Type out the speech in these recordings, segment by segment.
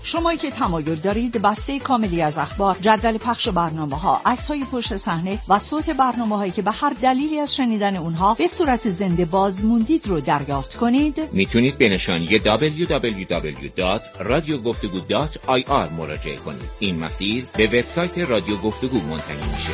شمایی که تمایل دارید بسته کاملی از اخبار، جدول پخش برنامه‌ها، عکس‌های پشت صحنه و صوت برنامه‌هایی که به هر دلیلی از شنیدن اونها به صورت زنده باز موندید رو دریافت کنید، میتونید به نشانی www.radiogoftegu.ir مراجعه کنید. این مسیر به وبسایت رادیو گفتگو منتهی میشه.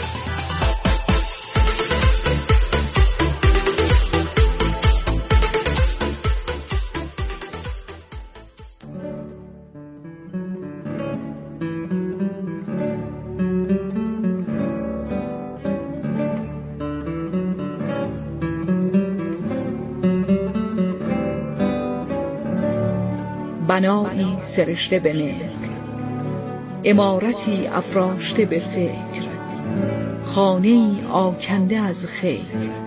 بنایی سرشته به مهر، عمارتی افراشته به فکر، خانه‌ای آکنده از خیر.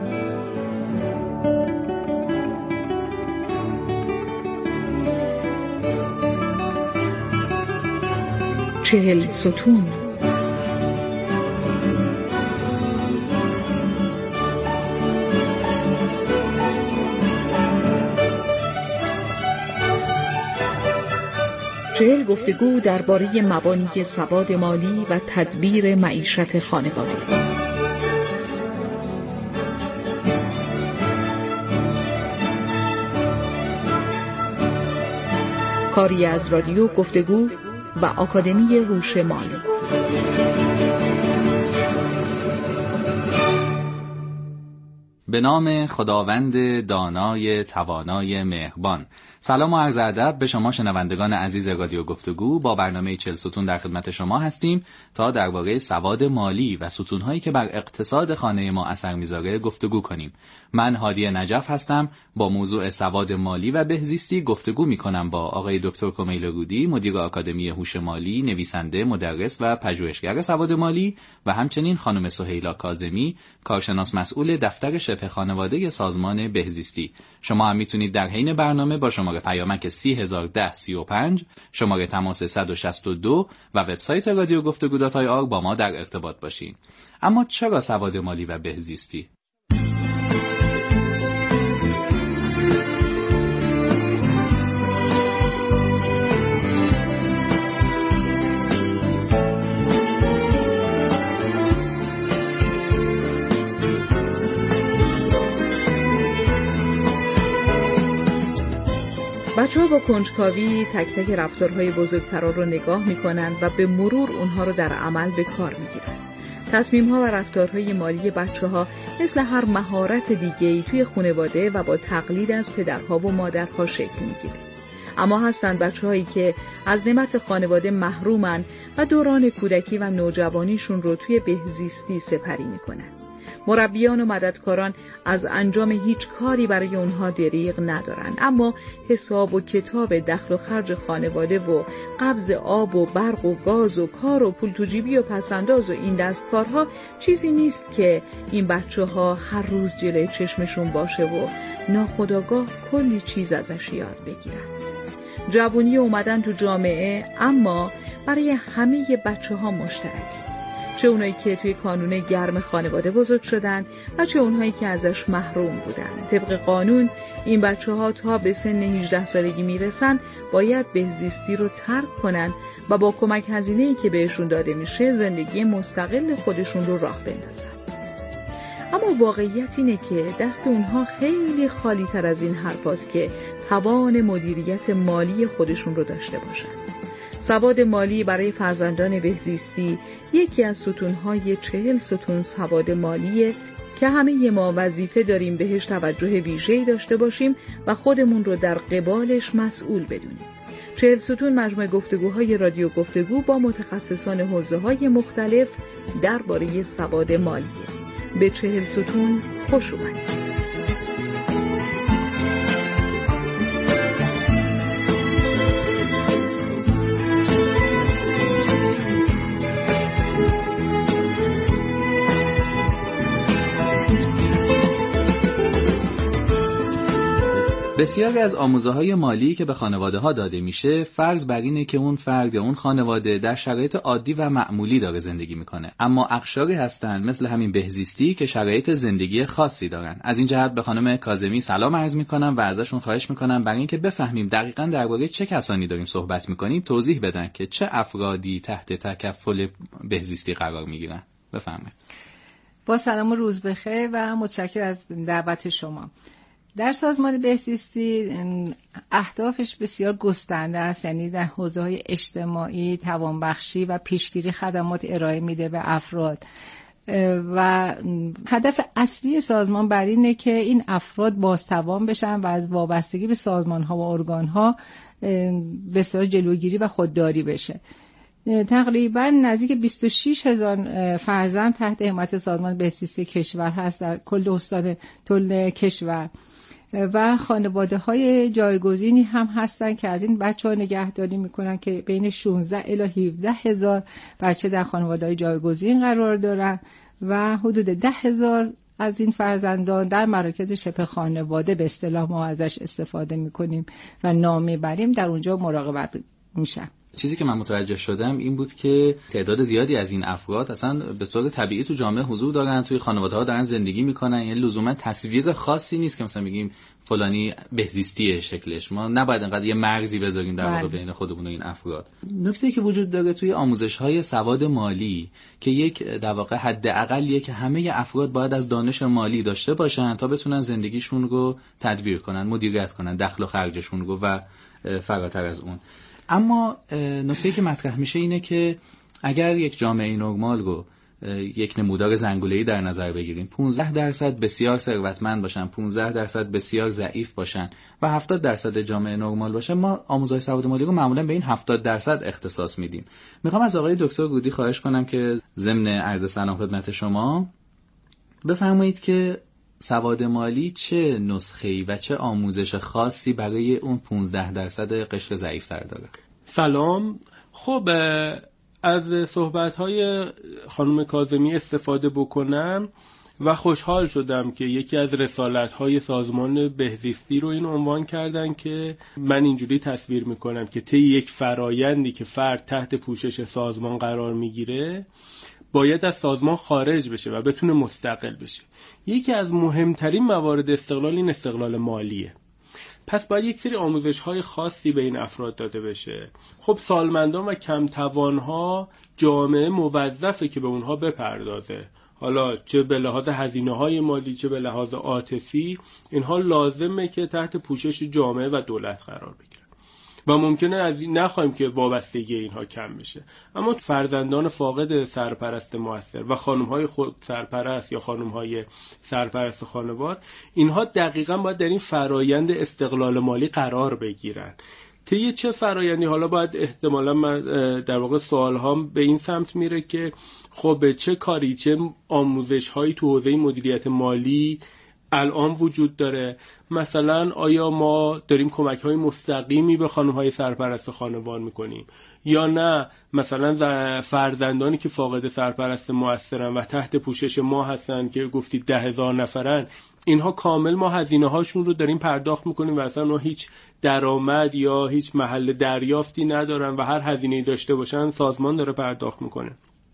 40 ستون. چهل گفتگو درباره مبانی سواد مالی و تدبیر معیشت خانواده. کاری از رادیو گفتگو و آکادمی هوش مالی. به نام خداوند دانای توانای مهربان. سلام و عرض ادب به شما شنوندگان عزیز رادیو گفتگو. با برنامه 40 ستون در خدمت شما هستیم تا درباره سواد مالی و ستون‌هایی که بر اقتصاد خانه ما اثر می‌ذاره گفتگو کنیم. من هادی نجف هستم. با موضوع سواد مالی و بهزیستی گفتگو می‌کنم با آقای دکتر کمیل رودی، مدیر آکادمی هوش مالی، نویسنده، مدرس و پژوهشگر سواد مالی، و همچنین خانم سهیلا کاظمی، کارشناس مسئول دفتر شبه خانواده سازمان بهزیستی. شما هم میتونید در حین برنامه با شماره پیامک 301035، شماره تماس 162 و وبسایت رادیو گفتگو.ir با ما در ارتباط باشین. اما چرا سواد مالی و بهزیستی؟ بچه‌ها با کنجکاوی تک تک رفتارهای بزرگترا رو نگاه می‌کنند و به مرور اونها رو در عمل به کار می‌گیرن. تصمیم‌ها و رفتارهای مالی بچه‌ها مثل هر مهارت دیگه‌ای توی خانواده و با تقلید از پدرها و مادرها شکل می‌گیره. اما هستند بچه‌هایی که از نعمت خانواده محرومن و دوران کودکی و نوجوانیشون رو توی بهزیستی سپری می‌کنن. مربیان و مددکاران از انجام هیچ کاری برای اونها دریغ ندارن، اما حساب و کتاب دخل و خرج خانواده و قبض آب و برق و گاز و کار و پول تو جیبی و پسنداز و این دستکارها چیزی نیست که این بچه‌ها هر روز جلوی چشمشون باشه و ناخودآگاه کلی چیز ازش یاد بگیرن. جوونی اومدن تو جامعه اما برای همه بچه‌ها مشترک، چه اونایی که توی کانون گرم خانواده بزرگ شدن و چه اونهایی که ازش محروم بودن. طبق قانون این بچه‌ها تا به سن 18 سالگی میرسن باید بهزیستی رو ترک کنن و با کمک هزینه‌ای که بهشون داده میشه زندگی مستقل خودشون رو راه بندازن. اما واقعیت اینه که دست اونها خیلی خالی تر از این حرفاست که توان مدیریت مالی خودشون رو داشته باشن. سواد مالی برای فرزندان بهزیستی یکی از ستون‌های 40 ستون سواد مالیه که همه ما وظیفه داریم بهش توجه ویژه‌ای داشته باشیم و خودمون رو در قبالش مسئول بدونیم. 40 ستون مجموعه گفتگوهای رادیو گفتگو با متخصصان حوزه‌های مختلف درباره سواد مالیه. به 40 ستون خوش اومدید. بسیاری از آموزه‌های مالی که به خانواده‌ها داده میشه فرض بر اینه که اون فرد یا اون خانواده در شرایط عادی و معمولی داره زندگی میکنه، اما اقشاری هستن مثل همین بهزیستی که شرایط زندگی خاصی دارن. از این جهت به خانم کاظمی سلام عرض میکنم و ازشون خواهش میکنم برای اینکه بفهمیم دقیقاً درباره چه کسانی داریم صحبت میکنیم توضیح بدن که چه افرادی تحت تکفل بهزیستی قرار میگیرن. بفرمایید. با سلام و روز بخیر و متشکرم از دعوت شما. در سازمان بهزیستی اهدافش بسیار گسترده است، یعنی در حوزه‌های اجتماعی، توانبخشی و پیشگیری خدمات ارائه میده به افراد و هدف اصلی سازمان بر اینه که این افراد بازتوان بشن و از وابستگی به سازمان‌ها و ارگان‌ها به اصطلاح جلوگیری و خودداری بشه. تقریبا نزدیک 26,000 فرزند تحت حمایت سازمان بهزیستی کشور هست در کل استان کشور و خانواده‌های جایگزینی هم هستن که از این بچه‌ها نگهداری میکنن که بین 16 الی 17,000 بچه در خانواده‌های جایگزین قرار دارن و حدود 10,000 از این فرزندان در مراکز شبه خانواده به اصطلاح ما ازش استفاده میکنیم و نام میبریم، در اونجا مراقبت میشن. چیزی که من متوجه شدم این بود که تعداد زیادی از این افراد اصلا به طور طبیعی تو جامعه حضور دارن، توی خانواده‌ها دارن زندگی میکنن، یعنی لزوما تصویر خاصی نیست که مثلا بگیم فلانی بهزیستیه شکلش. ما نباید انقدر یه مرزی بذاریم در واقع بین خودمون و این افراد. نکته‌ای که وجود داره توی آموزش‌های سواد مالی که یک در واقع حداقلیه که همه افراد باید از دانش مالی داشته باشن تا بتونن زندگیشون رو تدبیر کنن، مدیریت کنن، دخل و خرجشون رو و فراتر از اون. اما نکته‌ای که مطرح میشه اینه که اگر یک جامعه نرمال رو یک نمودار زنگوله‌ای در نظر بگیریم، 15% بسیار ثروتمند باشن، 15% بسیار ضعیف باشن و 70% جامعه نرمال باشه، ما آموزش سواد مالی رو معمولا به این 70% اختصاص میدیم. میخوام از آقای دکتر گودی خواهش کنم که ضمن عرض سلام خدمت شما بفرمایید که سواد مالی چه نسخه‌ای و چه آموزش خاصی برای اون 15% قشر ضعیف‌تر داره؟ سلام. خب از صحبت‌های خانم کاظمی استفاده بکنم و خوشحال شدم که یکی از رسالت‌های سازمان بهزیستی رو این عنوان کردن که من اینجوری تصویر می‌کنم که طی یک فرایندی که فرد تحت پوشش سازمان قرار می‌گیره باید از سازمان خارج بشه و بتونه مستقل بشه. یکی از مهمترین موارد استقلال این استقلال مالیه. پس باید یک سری آموزش‌های خاصی به این افراد داده بشه. خب سالمندان و کم توان‌ها جامعه موظفه که به اونها بپردازه. حالا چه به لحاظ هزینه‌های مالی چه به لحاظ عاطفی، اینها لازمه که تحت پوشش جامعه و دولت قرار بگیرن. و ممکنه از نخواهیم که وابستگی اینها کم بشه، اما فرزندان فاقد سرپرست مؤثر و خانم‌های خود سرپرست یا خانم‌های سرپرست خانوار، اینها دقیقاً باید در این فرایند استقلال مالی قرار بگیرن. طی چه فرایندی؟ حالا باید احتمالاً من در واقع سوال‌هام به این سمت میره که خب چه کاری، چه آموزش‌هایی تو حوزه مدیریت مالی الان وجود داره؟ مثلا آیا ما داریم کمک‌های مستقیمی به خانم‌های سرپرست خانوار می‌کنیم یا نه؟ مثلا فرزندانی که فاقد سرپرست مؤثرن و تحت پوشش ما هستن که گفتید 10,000 نفرن، اینها کامل ما هزینه‌هاشون رو داریم پرداخت می‌کنیم و اصلا هیچ درآمد یا هیچ محل دریافتی ندارن و هر هزینه‌ای داشته باشن سازمان داره پرداخت می‌کنه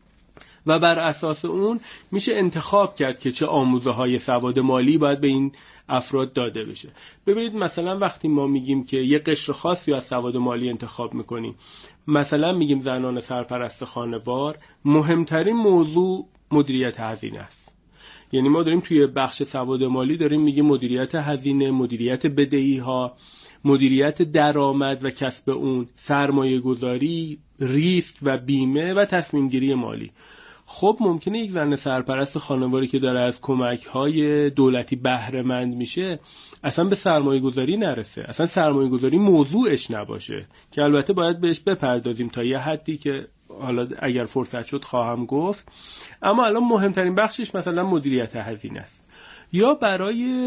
و بر اساس اون میشه انتخاب کرد که چه آموزه‌های سواد مالی باید به این افراد داده بشه. ببینید مثلا وقتی ما میگیم که یه قشر خاصی از سواد مالی انتخاب میکنیم، مثلا میگیم زنان سرپرست خانوار، مهمترین موضوع مدیریت هزینه است. یعنی ما داریم توی بخش سواد مالی داریم میگیم مدیریت هزینه، مدیریت بدهی‌ها، مدیریت درآمد و کسب اون، سرمایه گذاری، ریسک و بیمه و تصمیم گیری مالی. خب ممکنه یک زن سرپرست خانواری که داره از کمک‌های دولتی بهره مند میشه اصلا به سرمایه گذاری نرسه، اصلا سرمایه گذاری موضوعش نباشه که البته باید بهش بپردازیم تا یه حدی که حالا اگر فرصت شد خواهم گفت. اما الان مهمترین بخشش مثلا مدیریت هزینه است. یا برای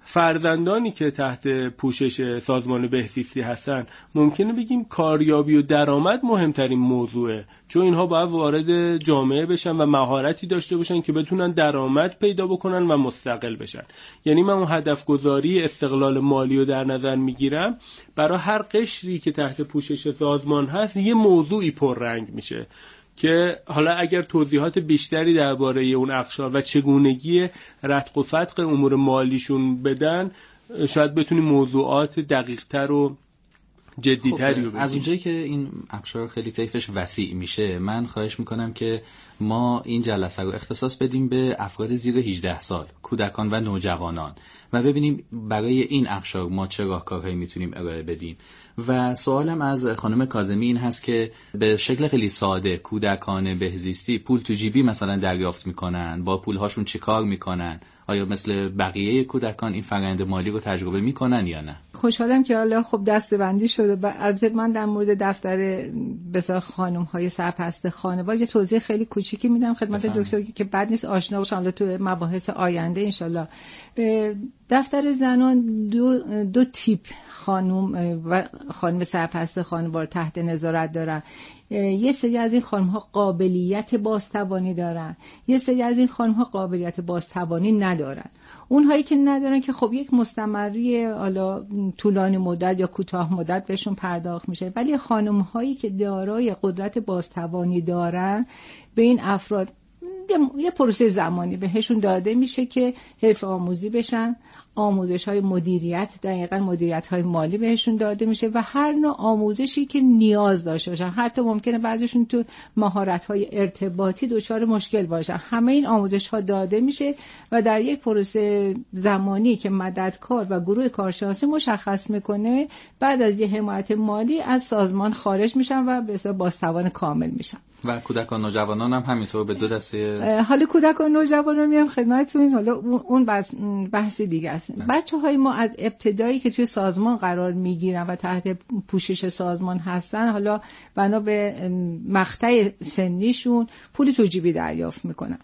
فرزندانی که تحت پوشش سازمان بهزیستی هستن ممکنه بگیم کاریابی و درآمد مهمترین موضوعه، چون اینها باید وارد جامعه بشن و مهارتی داشته باشن که بتونن درآمد پیدا بکنن و مستقل بشن. یعنی من اون هدف گذاری استقلال مالی رو در نظر میگیرم، برای هر قشری که تحت پوشش سازمان هست یه موضوعی پررنگ میشه که حالا اگر توضیحات بیشتری درباره اون اقشار و چگونگی رتق و فتق امور مالیشون بدن، شاید بتونیم موضوعات دقیق‌تر و جدی‌تری رو بگیم. از اونجایی که این اقشار خیلی طیفش وسیع میشه، من خواهش میکنم که ما این جلسه رو اختصاص بدیم به افراد زیر 18 سال، کودکان و نوجوانان، و ببینیم برای این اقشار ما چه راهکارهایی میتونیم ارائه بدیم. و سوالم از خانم کاظمی این هست که به شکل خیلی ساده کودکان بهزیستی پول تو جیبی مثلا دریافت میکنن، با پولهاشون چه کار میکنن؟ آیا مثل بقیه کودکان این فرآیند مالی رو تجربه میکنن یا نه؟ خوشحالم که حالا خب دسته‌بندی شده. البته من در مورد دفتر بسیار خانم‌های سرپرست خانوار یه توضیح خیلی کوچیکی میدم خدمت دکتر که بعد نیست آشنا باشن حالا تو مباحث آینده انشالله. دفتر زنان دو تیپ خانم و خانم سرپرست خانوار تحت نظارت دارن. یه سری از این خانم‌ها قابلیت بازتوانی دارن، یه سری از این خانم‌ها قابلیت بازتوانی ندارن. اونهایی که ندارن که خب یک مستمری حالا طولانی مدت یا کوتاه مدت بهشون پرداخت میشه، ولی خانم‌هایی که دارای قدرت بازتوانی دارن به این افراد یه پروسه زمانی بهشون داده میشه که حرفه آموزی بشن، آموزش‌های مدیریت، دقیقاً مدیریت‌های مالی بهشون داده میشه و هر نوع آموزشی که نیاز داشته باشن. حتی ممکنه بعضیشون تو مهارت‌های ارتباطی دچار مشکل باشن، همه این آموزش‌ها داده میشه و در یک پروسه زمانی که مددکار و گروه کارشناسی مشخص میکنه، بعد از یه حمایت مالی از سازمان خارج میشن و به حساب بازتوان کامل میشن. و کودکان و نوجوانان هم همینطور به دو دسته. حالا کودکان و نوجوانان میام خدمتتون، حالا اون بحثی دیگه است. بچه‌های ما از ابتدایی که توی سازمان قرار میگیرن و تحت پوشش سازمان هستن، حالا بنا به مقطع سنیشون پول تو جیبی دریافت میکنن.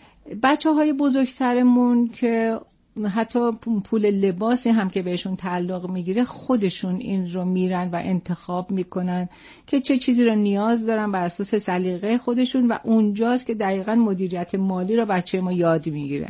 بچه‌های بزرگترمون که حتی پول لباسی هم که بهشون تعلق میگیره خودشون این رو میرن و انتخاب میکنن که چه چیزی رو نیاز دارن بر اساس سلیقه خودشون و اونجاست که دقیقاً مدیریت مالی رو بچه ما یاد میگیره.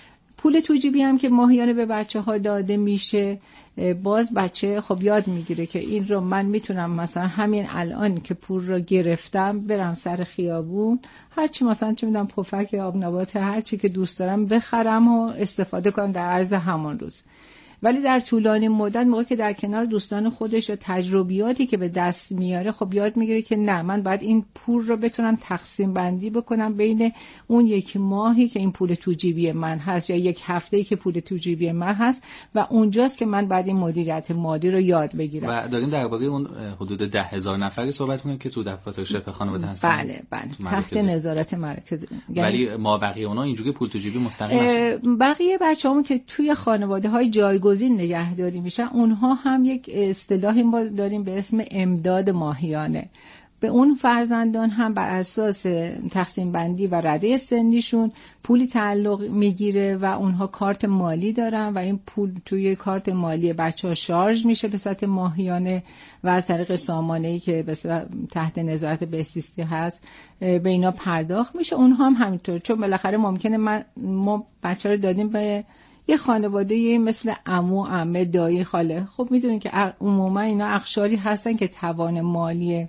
پول تو جیبی هم که ماهیانه به بچه‌ها داده میشه، باز بچه خب یاد میگیره که این رو من میتونم مثلا همین الان که پول رو گرفتم برم سر خیابون هرچی مثلا چه میدونم پفک آب نبات هرچی که دوست دارم بخرم و استفاده کنم در عرض همان روز. ولی در طولانی مدت موقعی که در کنار دوستان خودش و تجربیاتی که به دست میاره خب یاد میگیره که نه، من باید این پول رو بتونم تقسیم بندی بکنم بین اون یک ماهی که این پول تو جیبی من هست یا یک هفته‌ای که پول تو جیبی من هست و اونجاست که من باید این مدیریت مالی رو یاد بگیرم. و داریم درباره اون حدود 10,000 نفری صحبت می‌کنیم که تو دفاتر شبه خانواده هستن. بله تحت نظارت مرکز. ولی ما بقیه اونها اینجوری پول تو جیبی مستقیم هستن. بقیه بچه‌هامون که توی خانواده‌های جایگزین نگهداری میشن، اونها هم یک اصطلاحی ما داریم به اسم امداد ماهیانه. به اون فرزندان هم بر اساس تقسیم بندی و رده سنیشون پولی تعلق میگیره و اونها کارت مالی دارن و این پول توی کارت مالی بچه‌ها شارژ میشه به صورت ماهیانه و از طریق سامانه‌ای که به صورت تحت نظارت بهزیستی هست به اینا پرداخت میشه. اونها هم همینطور، چون بالاخره ممکنه ما بچه رو دادیم به یه خانواده مثل عمو، عمه، دایی، خاله، خب میدونین که عموما اینا اقشاری هستن که توان مالی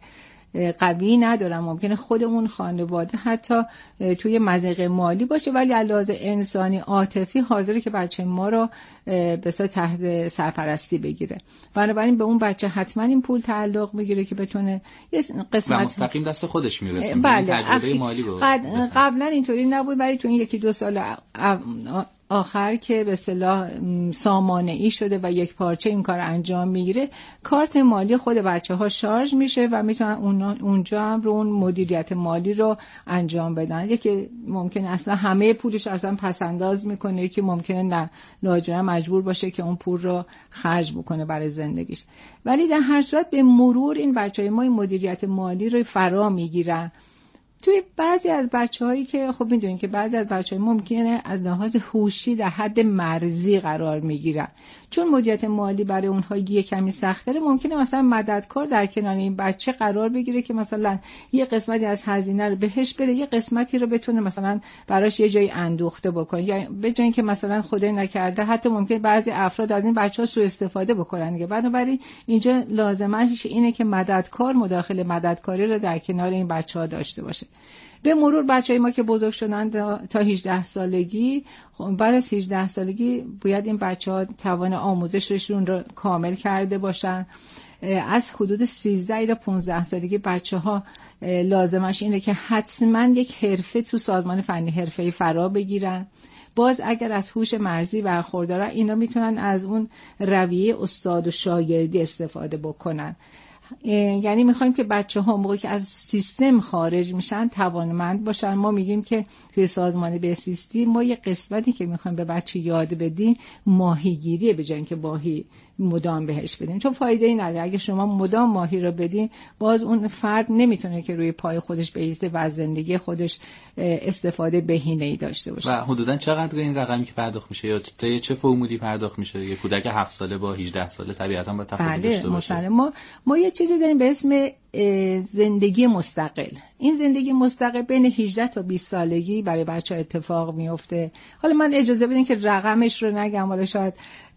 قوی ندارن. ممکنه خود اون خانواده حتی توی مضیقه مالی باشه ولی علاوه انسانی عاطفی حاضره که بچه ما رو به تحت سرپرستی بگیره. بنابراین به اون بچه حتما این پول تعلق میگیره که بتونه یه قسمت مستقیم دست خودش میرسه. بله. تجربه مالی قبلا اینطوری نبود ولی تو این 1-2 سال آخر که به اصطلاح سامانه‌ای شده و یک پارچه این کار انجام میگیره، کارت مالی خود بچه‌ها شارژ میشه و میتونن اونجا هم رو اون مدیریت مالی رو انجام بدن. یکی ممکنه اصلا همه پولش اصلا پسنداز میکنه، یکی ممکنه نه، لاجرم مجبور باشه که اون پول رو خرج بکنه برای زندگیش. ولی در هر صورت به مرور این بچه‌های ما این مدیریت مالی رو فرا میگیرن توی بعضی از بچه‌هایی که خب میدونین که بعضی از بچه‌ها ممکنه از لحاظ هوشی در حد مرزی قرار میگیرن، چون مدیریت مالی برای اونها یه کمی سخت‌تره. ممکنه مثلا مددکار در کنار این بچه قرار بگیره که مثلا یه قسمتی از هزینه رو بهش بده، یه قسمتی رو بتونه مثلا براش یه جایی اندوخته بکنه، یا به جای اینکه مثلا خدای نکرده حتی ممکنه بعضی افراد از این بچه‌ها سوء استفاده بکنن دیگه. بنابراین اینجا لازمش اینه که مددکار مداخله مددکاری رو در کنار این بچه‌ها داشته باشه. به مرور بچه‌های ما که بزرگ شدن تا 18 سالگی، بعد از 18 سالگی باید این بچه‌ها توان آموزششون رو کامل کرده باشن. از حدود 13 تا 15 سالگی بچه‌ها لازمش اینه که حتما یک حرفه تو سازمان فنی حرفه‌ای فرا بگیرن. باز اگر از هوش مرزی برخوردارن، اینا میتونن از اون رویه استاد و شاگردی استفاده بکنن. یعنی میخوایم که بچه‌ها موقعی که از سیستم خارج میشن توانمند باشن. ما میگیم که توی سازمان بهزیستی ما یه قسمتی که میخوایم به بچه یاد بدیم ماهیگیریه، به جای اینکه ماهی مدام بهش بدیم، چون فایده ای نداره. اگه شما مدام ماهی رو بدین، باز اون فرد نمیتونه که روی پای خودش بایسته و از زندگی خودش استفاده بهینه‌ای داشته باشه. و حدوداً چقدر این رقمی که پرداخت میشه یا چه فرمولی پرداخت میشه؟ یه کودک 7 ساله با 18 ساله طبیعتاً با تفاوت داشته باشه. بله، ما یه چیزی داریم به اسم زندگی مستقل. این زندگی مستقل بین 18 تا 20 سالگی برای بچه‌ها اتفاق میفته. حالا من اجازه بدین که رقمش رو نگم، ولی شاید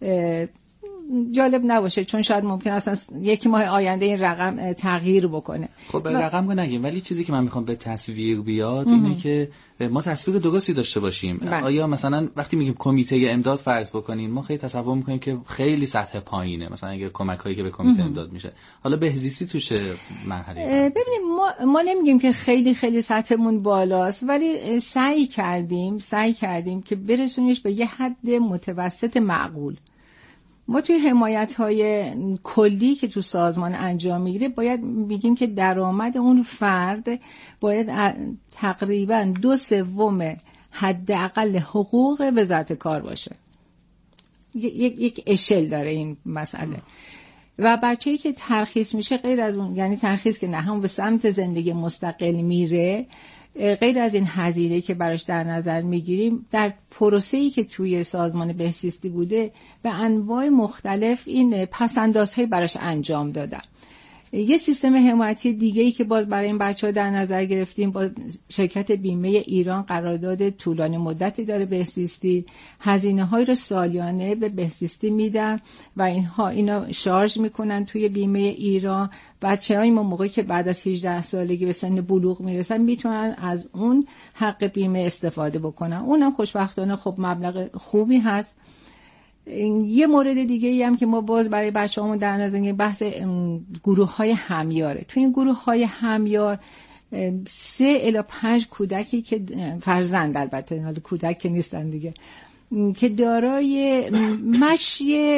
جالب نباشه، چون شاید ممکن اصلا یکی ماه آینده این رقم تغییر بکنه. خب رقم رو نگیم، ولی چیزی که من میخوام به تصویر بیاد اینه که ما تصویر درستی داشته باشیم. آیا مثلا وقتی میگیم کمیته امداد فرض بکنیم، ما خیلی تصور میکنیم که خیلی سطح پایینه، مثلا اگه کمکایی که به کمیته امداد میشه. حالا بهزیستی توش مرحله ببینیم، ما نمیگیم که خیلی خیلی سطحمون بالاست، ولی سعی کردیم که برسونیمش به یه حد متوسط معقول. ما توی حمایت‌های کلی که تو سازمان انجام میگیره باید بگیم که درآمد اون فرد باید تقریباً 2/3 حداقل حقوق وزارت کار باشه. یک اشل داره این مسئله. و بچه‌ای که ترخیص میشه غیر از اون، یعنی ترخیص که نه هم به سمت زندگی مستقل میره، غیر از این هزینه‌ای که براش در نظر میگیریم، در پروسه‌ای که توی سازمان بهزیستی بوده به انواع مختلف این پس‌اندازهای براش انجام دادن. یه سیستم حمایتی دیگه‌ای که باز برای این بچه‌ها در نظر گرفتیم، با شرکت بیمه ایران قرارداد طولانی مدتی داره بهزیستی، هزینه‌های رو سالیانه به بهزیستی میدن و اینا شارژ میکنن توی بیمه ایران. بچه‌های ما موقعی که بعد از 18 سالگی به سن بلوغ میرسن میتونن از اون حق بیمه استفاده بکنن. اونم خوشبختانه خب مبلغ خوبی هست. یه مورد دیگه ای هم که ما باز برای بچه‌هامون در نظر میگیریم بحث گروه‌های همیاره. تو این گروه‌های همیار 3 الی 5 کودکی که فرزند، البته حالا کودک که نیستن دیگه، که دارای مشی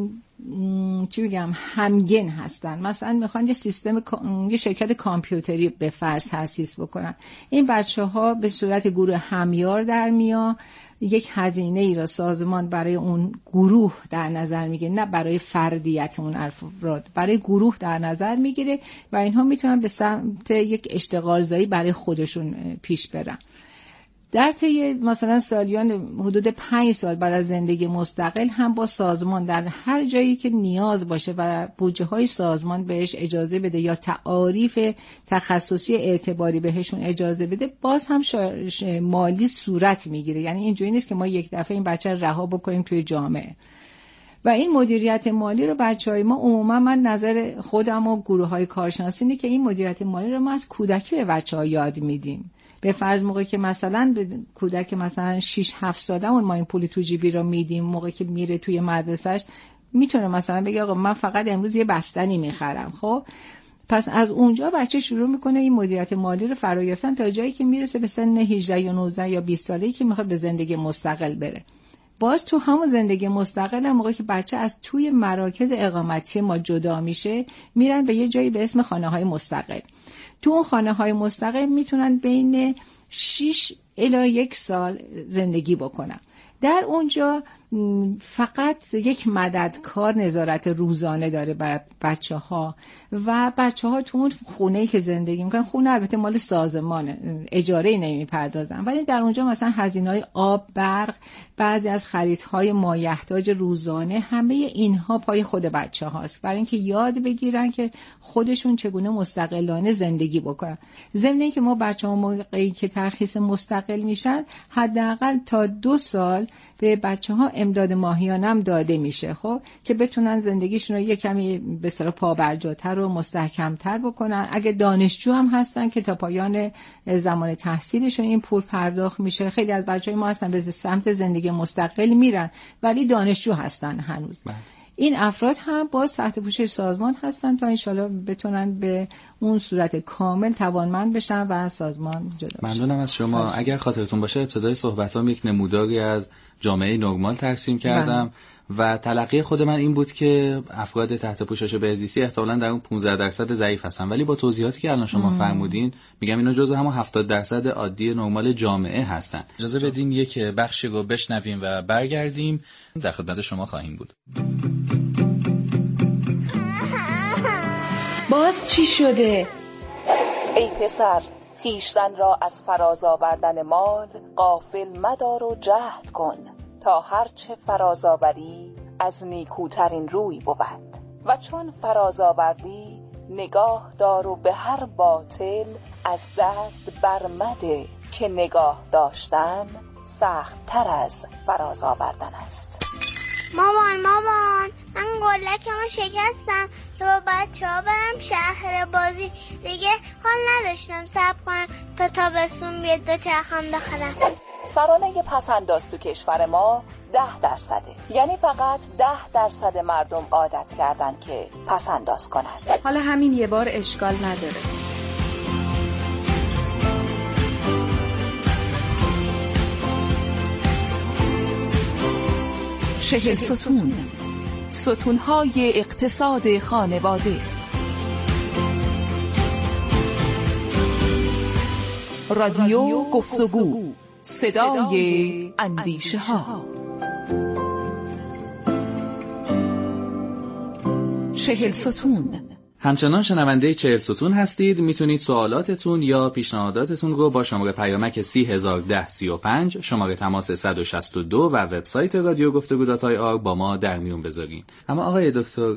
همگن هستن. مثلا میخوان یه شرکت کامپیوتری به فرض تأسیس بکنن. این بچه‌ها به صورت گروه همیار در میان، یک هزینه ای را سازمان برای اون گروه در نظر میگیره، نه برای فردیت اون افراد، برای گروه در نظر میگیره و اینها میتونن به سمت یک اشتغالزایی برای خودشون پیش برن. در طی مثلا سالیان حدود 5 سال بعد از زندگی مستقل هم با سازمان در هر جایی که نیاز باشه و بودجه های سازمان بهش اجازه بده یا تعاریف تخصصی اعتباری بهشون اجازه بده، باز هم مالی صورت میگیره. یعنی اینجوری نیست که ما یک دفعه این بچه رو رها بکنیم توی جامعه. و این مدیریت مالی رو بچهای ما عموما، من نظر خودم و گروه های کارشناسی اینه که این مدیریت مالی رو ما از کودکی به بچه‌ها یاد میدیم. به فرض موقعی که مثلا به کودک مثلا 6-7 ساله‌مون ما این پول تو جیبی رو میدیم، موقعی که میره توی مدرسه‌اش میتونه مثلا بگه آقا من فقط امروز یه بستنی میخرم. خب پس از اونجا بچه شروع میکنه این مدیریت مالی رو فرا گرفتن تا جایی که میرسه به سن 18 یا 19 یا 20 ساله‌ای که میخواد به زندگی مستقل بره. باز تو همون زندگی مستقل هم موقعی که بچه از توی مراکز اقامتی ما جدا میشه، میرن به یه جایی به اسم خانه‌های مستقل. تو اون خانه‌های مستقل میتونن بین 6 الی 1 سال زندگی بکنن. در اونجا فقط یک مددکار نظارت روزانه داره بر بچه‌ها و بچه‌ها تو اون خونه‌ای که زندگی میکنن، خونه البته مال سازمانه، اجاره‌ای نمیپردازن، ولی در اونجا مثلا هزینه‌های آب، برق، بعضی از خریدهای مایحتاج روزانه، همه اینها پای خود بچه‌هاست، برای اینکه یاد بگیرن که خودشون چگونه مستقلانه زندگی بکنن. ضمن اینکه ما بچه‌ها موقعی که ترخیص مستقل میشن حداقل تا 2 سال به بچه‌ها امداد ماهیانه هم داده میشه، خب که بتونن زندگیشون رو یه کمی به اصطلاح پابرجاتر و مستحکم‌تر بکنن. اگه دانشجو هم هستن که تا پایان زمان تحصیلشون این پول پرداخت میشه. خیلی از بچه‌های ما هستن به سمت زندگی مستقل میرن ولی دانشجو هستن هنوز. این افراد هم باز تحت پوشش سازمان هستن تا انشالله بتونن به اون صورت کامل توانمند بشن و از سازمان جدا بشن. ممنونم از شما. اگر خاطرتون باشه ابتدای صحبتام یک نموداری از جامعه نرمال ترسیم کردم و تلقی خود من این بود که افراد تحت پوشش بهزیستی احتمالاً در اون 15% ضعیف هستن، ولی با توضیحاتی که الان شما فرمودین میگم اینا جزء همون 70% عادی نرمال جامعه هستن. اجازه بدین یک بخشی رو بشنویم و برگردیم در خدمت شما خواهیم بود. باز چی شده؟ ای پسر، خویشتن را از فراز آوردن مال غافل مدار و جهد کن، تا هرچه فراز آوری از نیکوترین روی بود. و چون فراز آوردی نگاه دار و به هر باطل از دست برمده، که نگاه داشتن سخت تر از فراز آوردن است. مامان من گلکمو شکستم که با بچه‌ها برم شهر بازی، دیگه حال نداشتم صبر کنم تا تابستون بیاد دوچرخم بخرم. سرانه پس‌انداز تو کشور ما 10%، یعنی فقط 10% مردم عادت کردن که پس‌انداز کنن. حالا همین یه بار اشکال نداره. چهل ستون، ستون‌های اقتصاد خانواده. رادیو گفتگو، صدای اندیشه ها. 40 ستون. همچنان شنونده 40 ستون هستید. میتونید سوالاتتون یا پیشنهاداتتون رو با شماره پیامک 301035 شماره تماس 162 و وبسایت رادیو گفتگو.ir با ما در میون بذارین. اما آقای دکتر،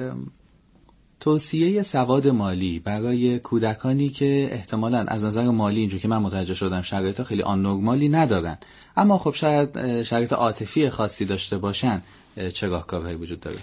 توصیه سواد مالی برای کودکانی که احتمالاً از نظر مالی اینجور که من متوجه شدم شرایط خیلی آن نرمالی ندارن، اما خب شاید شرایط عاطفی خاصی داشته باشن، چه راهکارهایی وجود داره؟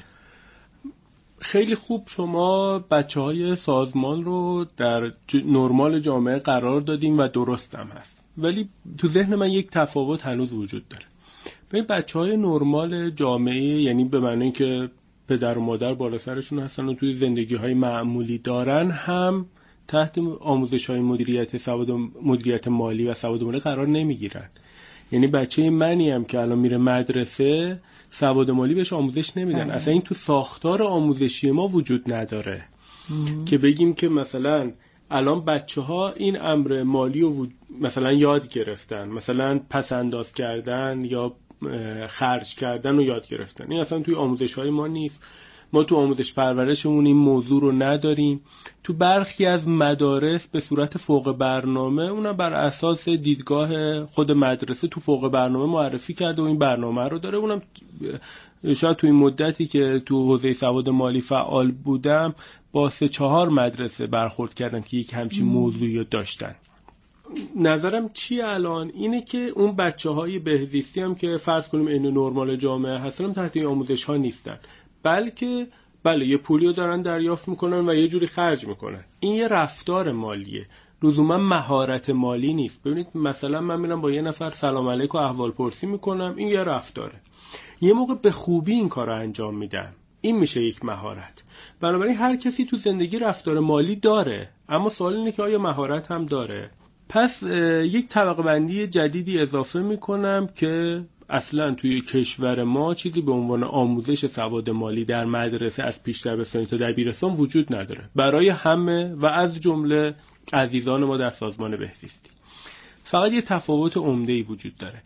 خیلی خوب شما بچه‌های سازمان رو در نرمال جامعه قرار دادیم و درست هم هست، ولی تو ذهن من یک تفاوت هنوز وجود داره. ببین بچه‌های نرمال جامعه یعنی به معنی که پدر و مادر بالا سرشون هستن و توی زندگی‌های معمولی دارن، هم تحت آموزش‌های مدیریت مالی و سواد مالی قرار نمیگیرن. یعنی بچه منی هم که الان میره مدرسه سواد مالی بهش آموزش نمیدن. اصلا این تو ساختار آموزشی ما وجود نداره که بگیم که مثلا الان بچه‌ها این امر مالی رو مثلا یاد گرفتن، مثلا پس انداز کردن یا خرج کردن رو یاد گرفتن. این اصلا توی آموزش‌های ما نیست. ما تو آموزش پرورشمون این موضوع رو نداریم. تو برخی از مدارس به صورت فوق برنامه، اونم بر اساس دیدگاه خود مدرسه تو فوق برنامه معرفی کرده و این برنامه رو داره. اونم شاید تو این مدتی که تو حوزه سواد مالی فعال بودم با 3-4 مدرسه برخورد کردم که یک همچین موضوعی رو داشتن. نظرم چی الان اینه که اون بچه‌های بهزیستی هم که فرض کنیم این نرمال جامعه هستن تحت این آموزش‌ها نیستن، بلکه بله یه پولی رو دارن دریافت میکنن و یه جوری خرج میکنن. این یه رفتار مالیه، لزوما مهارت مالی نیست. ببینید مثلا من میرم با یه نفر سلام علیک و احوال پرسی میکنم، این یه رفتاره. یه موقع به خوبی این کار رو انجام میدم، این میشه یک مهارت. بنابراین هر کسی تو زندگی رفتار مالی داره، اما سوال اینه که آیا مهارت هم داره؟ پس یک طبقه بندی جدیدی اضافه میکنم که اصلا توی کشور ما چیزی به عنوان آموزش سواد مالی در مدرسه از پیش دبستانی تا دبیرستان وجود نداره برای همه و از جمله عزیزان ما در سازمان بهزیستی. فقط یه تفاوت عمده‌ای وجود داره.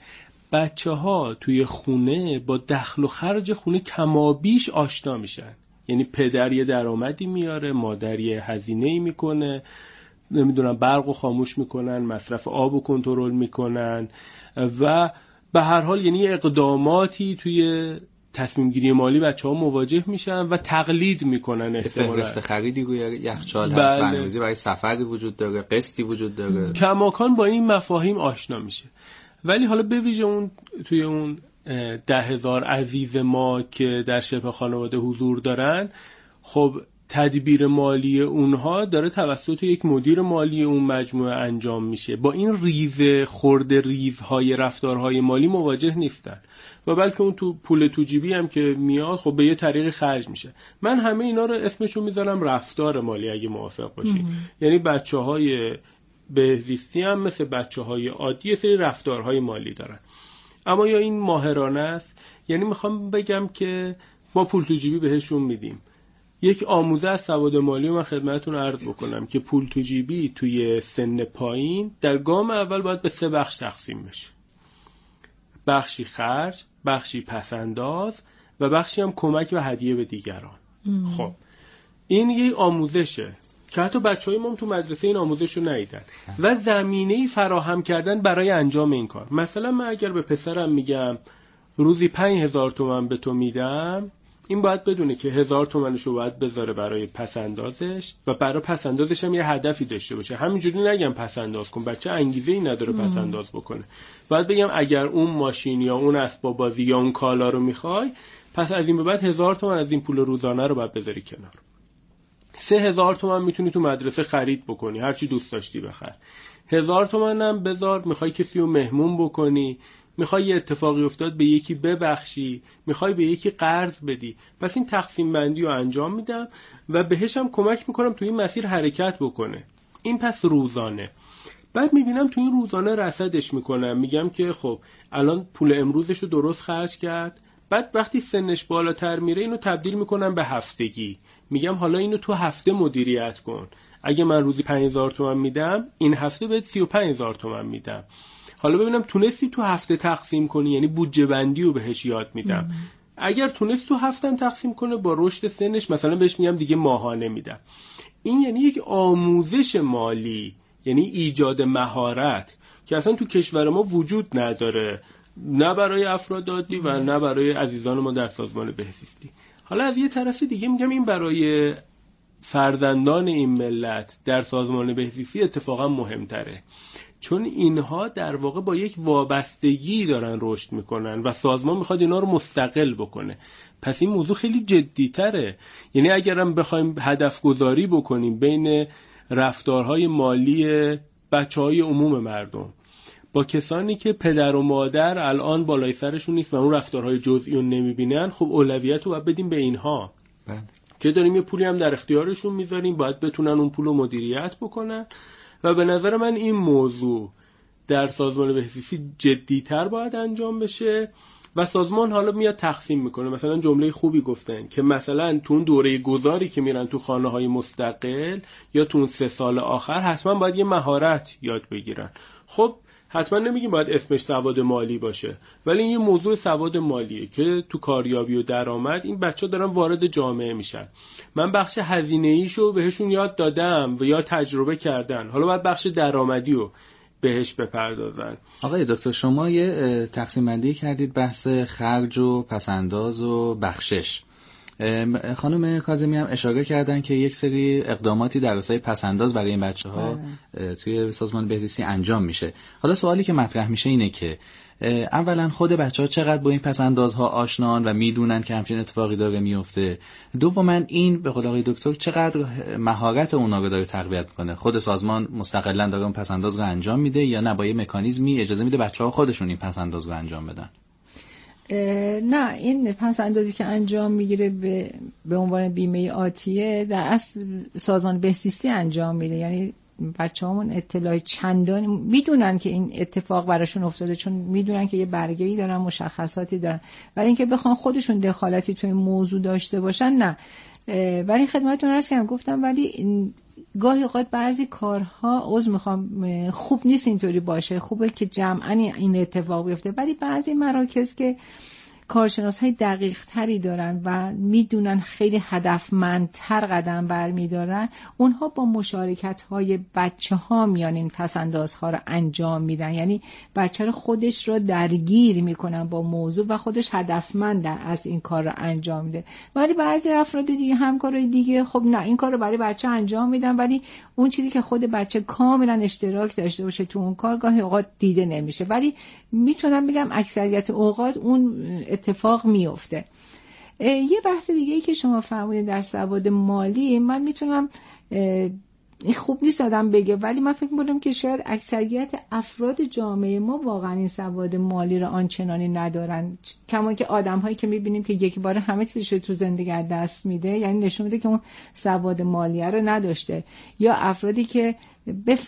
بچه‌ها توی خونه با دخل و خرج خونه کمابیش آشنا میشن. یعنی پدر یه درآمدی میاره، مادر یه هزینه‌ای میکنه، نمیدونم برقو خاموش میکنن، مصرف آبو کنترل میکنن و به هر حال یعنی اقداماتی توی تصمیم گیری مالی بچه‌ها مواجه میشن و تقلید میکنن. احتمالاً فهرست خریدی گویا یخچال هست، برنامه‌ریزی برای سفری وجود داره، قسطی وجود داره، کماکان با این مفاهیم آشنا میشه. ولی حالا به ویژه اون توی اون 10,000 عزیز ما که در شبه خانواده حضور دارن، خب تدبیر مالی اونها داره توسط یک مدیر مالی اون مجموعه انجام میشه. با این ریزهای رفتارهای مالی مواجه نیستن و بلکه اون تو پول تو جیبی هم که میاد خب به یه طریق خرج میشه. من همه اینا رو اسمشو میذارم رفتار مالی اگه موافق باشی. یعنی بچه‌های بهزیستی هم مثل بچه‌های عادی سری رفتارهای مالی دارن. اما یا این ماهرانه است، یعنی میخوام بگم که ما پول تو جیبی بهشون میدیم. یک آموزه از سواد مالی رو من خدمتتون عرض بکنم که پول تو جیبی توی سن پایین در گام اول باید به 3 بخش تقسیم بشه. بخشی خرج، بخشی پسنداز و بخشی هم کمک و هدیه به دیگران. خب این یه آموزشه که حتی بچه‌های ما تو مدرسه این آموزش رو ندیدن و زمینه‌ای فراهم کردن برای انجام این کار. مثلا من اگر به پسرم میگم روزی 5,000 تومان به تو میدم، این باید بدونه که 1,000 تومانش رو باید بذاره برای پسندازش و برای پسندازش هم یه هدفی داشته باشه. همینجوری نگم پسنداز کن، بچه انگیزه‌ای نداره پسنداز بکنه. باید بگم اگر اون ماشین یا اون اسباب بازی یا اون کالا رو میخوای، پس از این به بعد 1,000 تومان از این پول روزانه رو باید بذاری کنار. 3,000 تومان میتونی تو مدرسه خرید بکنی، هرچی دوست داشتی بخر. 1,000 تومان هم بذار، میخوای کسی رو مهمون بکنی، میخوای یه اتفاقی افتاد به یکی ببخشی، میخوای به یکی قرض بدی. پس این تقسیم بندی رو انجام میدم و بهش هم کمک میکنم تو این مسیر حرکت بکنه. این پس روزانه. بعد میبینم تو این روزانه رصدش میکنم، میگم که خب الان پول امروزش رو درست خرج کرد. بعد وقتی سنش بالاتر میره اینو تبدیل میکنم به هفتگی. میگم حالا اینو تو هفته مدیریت کن. اگه من روزی 5,000 تومان میدم، این هفته بهت 35,000 تومان میدم. حالا ببینم تونستی تو هفته تقسیم کنی، یعنی بودجه بندی رو بهش یاد میدم. اگر تونست تو هفتم تقسیم کنه با رشد سنش، مثلا بهش میگم دیگه ماهانه میدم. این یعنی یک آموزش مالی، یعنی ایجاد مهارت که اصلا تو کشور ما وجود نداره، نه برای افراد عادی و نه برای عزیزان ما در سازمان بهزیستی. حالا از یه طرف دیگه میگم این برای فرزندان این ملت در سازمان بهزیستی اتفاقا مهمتره، چون اینها در واقع با یک وابستگی دارن رشد میکنن و سازمان میخواد اینا رو مستقل بکنه. پس این موضوع خیلی جدی‌تره. یعنی اگرم بخوایم هدف گذاری بکنیم بین رفتارهای مالی بچه‌های عموم مردم با کسانی که پدر و مادر الان بالای سرشون نیست و اون رفتارهای جزئی رو نمیبینن، خب اولویت رو باید بدیم به اینها که داریم یه پولی هم در اختیارشون میذاریم، باید بتونن اون پول رو مدیریت بکنن. و به نظر من این موضوع در سازمان بهزیستی جدی‌تر باید انجام بشه و سازمان حالا میاد تقسیم میکنه. مثلا جمله خوبی گفتن که مثلا تو اون دوره گذاری که میرن تو خانه‌های مستقل یا تو اون 3 سال آخر حتما باید یه مهارت یاد بگیرن. خب حتما نمیگیم باید اسمش سواد مالی باشه، ولی این یه موضوع سواد مالیه که تو کاریابی و درآمد این بچه‌ها دارن وارد جامعه میشن. من بخش هزینه‌ایشو بهشون یاد دادم و یا تجربه کردن، حالا باید بخش درآمدی رو بهش بپردازن. آقای دکتر شما یه تقسیم بندی کردید بحث خرج و پسنداز و بخشش. خانم کاظمی هم اشاره کردن که یک سری اقداماتی در راستای پسنداز برای این بچه‌ها توی سازمان بهزیستی انجام میشه. حالا سوالی که مطرح میشه اینه که اولا خود بچه‌ها چقدر با این پسندازها آشنان و میدونن که همچین اتفاقی داره میفته. دوما این به قول آقای دکتر چقدر مهارت اونا رو داره تقویت میکنه. خود سازمان مستقلاً داره اون پسنداز رو انجام میده یا نه با یه مکانیزمی اجازه میده بچه‌ها خودشون این پسنداز رو انجام بدن؟ نه، این پسندازی که انجام میگیره به عنوان بیمه آتیه در اصل سازمان بهزیستی انجام میده. یعنی بچه‌هامون اطلاع چندان میدونن که این اتفاق براشون افتاده، چون میدونن که یه برگه‌ای دارن، مشخصاتی دارن، ولی اینکه بخوان خودشون دخالتی تو این موضوع داشته باشن نه. ولی خدمتتون عرض کردم گفتم ولی گاهی اوقات بعضی کارها خوب نیست اینطوری باشه، خوبه که جمعاً این اتفاق بیفته، ولی بعضی مراکز که کارشناس‌های دقیق تری دارن و میدونن خیلی هدفمندتر قدم برمیدارن، اونها با مشارکت‌های بچه‌ها میان این پس‌اندازها رو انجام میدن، یعنی بچه رو خودش رو درگیر میکنن با موضوع و خودش هدفمند از این کار رو انجام میده. ولی بعضی افراد دیگه، همکارای دیگه، خب نه این کار رو برای بچه انجام میدن ولی اون چیزی که خود بچه کاملا اشتراک داشته باشه تو اون کار گاهی اوقات دیده نمیشه. ولی میتونم بگم اکثریت اوقات اون اتفاق میفته. یه بحث دیگه ای که شما فرمودین در سواد مالی، من میتونم خوب نیست آدم بگه، ولی من فکر می‌کنم که شاید اکثریت افراد جامعه ما واقعا این سواد مالی رو آنچنانی ندارن، کما که آدم‌هایی که می‌بینیم که یک بار همه چیزش رو تو زندگی از دست میده، یعنی نشون میده که اون سواد مالی رو نداشته، یا افرادی که